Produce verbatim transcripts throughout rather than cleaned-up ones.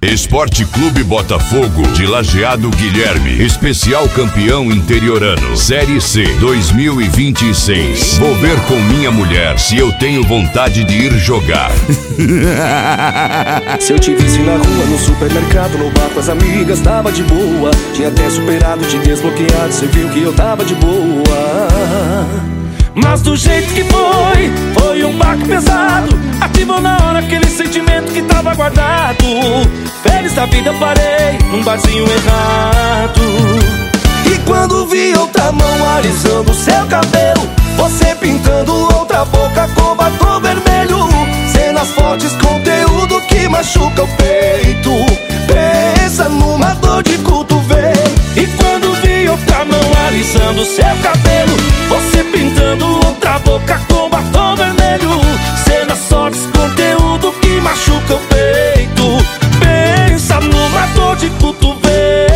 Esporte Clube Botafogo de Lajeado Guilherme, especial campeão interiorano, Série C dois mil e vinte e seis. Vou ver com minha mulher se eu tenho vontade de ir jogar. Se eu te visse na rua, no supermercado, no bar com as amigas, tava de boa. Tinha até superado, te desbloqueado, você viu que eu tava de boa. Mas do jeito que foi, foi um baque pesado. Ativou na hora aquele sentimento que tava guardado. Feliz da vida parei num barzinho errado. E quando vi outra mão alisando seu cabelo, você pintando outra boca com batom vermelho, cenas fortes, conteúdo que machuca o peito. Pensa numa dor de cotovelo. E quando vi outra mão alisando seu cabelo, você pintando outra boca com batom vermelho, cenas fortes, conteúdo que machuca o peito. Pensa numa dor de cotovelo.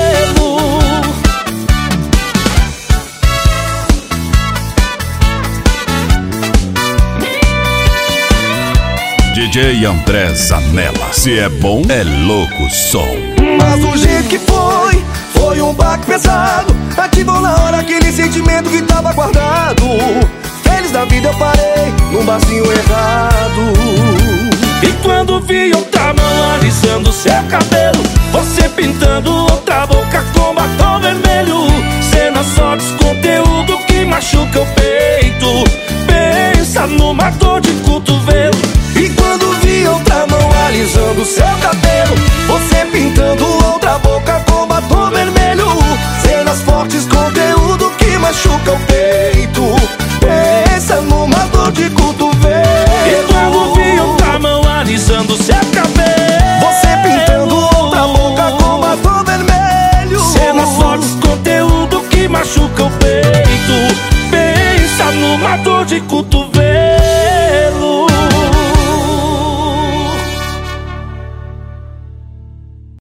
D J André Zanella, se é bom, é louco som. Mas do jeito que foi, foi um baque pesado. Ativou na hora aquele sentimento que tava guardado. Feliz da vida eu parei num barzinho errado. E quando vi outra mão alisando seu cabelo, você pintando outra boca com batom vermelho, cenas fortes, conteúdo que machuca o peito. Pensa numa dor de cotovelo. E quando vi outra mão alisando seu cabelo, você pintando outra boca com batom vermelho, cenas fortes, conteúdo que machuca o peito. Pensa numa dor de cotovelo. E quando vi outra mão alisando seu cabelo, você pintando outra boca com batom vermelho, cenas fortes, conteúdo que machuca o peito. Pensa numa dor de cotovelo.